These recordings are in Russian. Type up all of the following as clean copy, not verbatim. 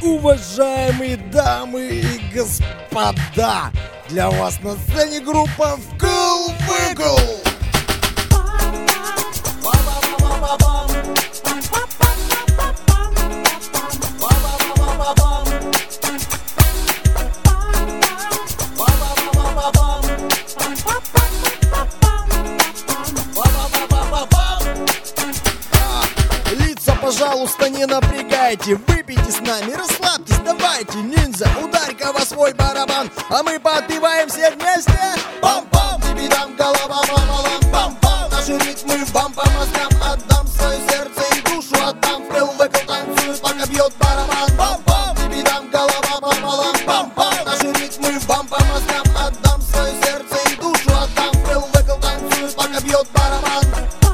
Уважаемые дамы и господа, для вас на сцене группа Вкл-Выкл. Лица, пожалуйста, не напрягайте, выпейте с нами, расслабьтесь, давайте, ниндзя, ударь-ка во свой барабан, а мы подпеваем все вместе. Пам-пам, тебе-дам, голова, мама-лам, пам-пам, наши ритмы вам по мозгам, отдам свое сердце и душу, отдам. Вкл-Выкл танцует, пока бьет барабан. Пам-пам, тебе-дам, голова, мама-лам, пам-пам, наши ритмы вам по мозгам, отдам свое сердце и душу, отдам. Вкл-Выкл танцует, пока бьет барабан.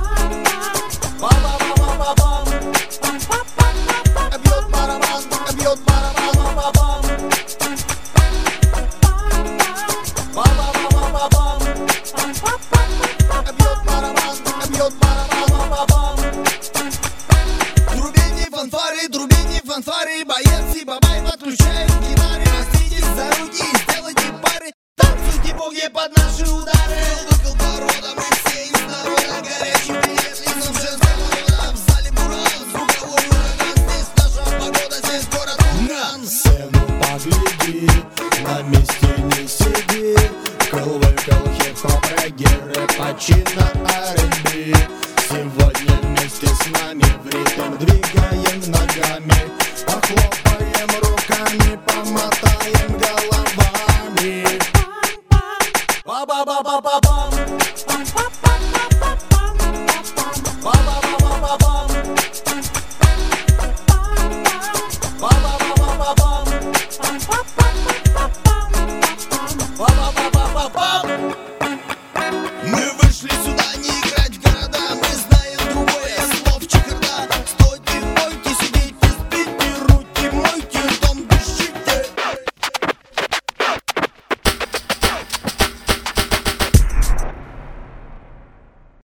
Трубите фанфары, боец и бабай подключают гитары. Возьмитесь за руки и сделайте пары, танцуйте боги под наши удары. Выкл порода, мы все из народа, горячий привет лицам женского рода. В зале буран, звуковой ураган, здесь наша погода, здесь город Урган. Сцену погляди, на месте не сиди. Вкл-Выкл, хип-хоп, регги, рэп, почина, R&B. Сегодня вместе с нами в ритм двигаем ногами, похлопаем руками, помотаем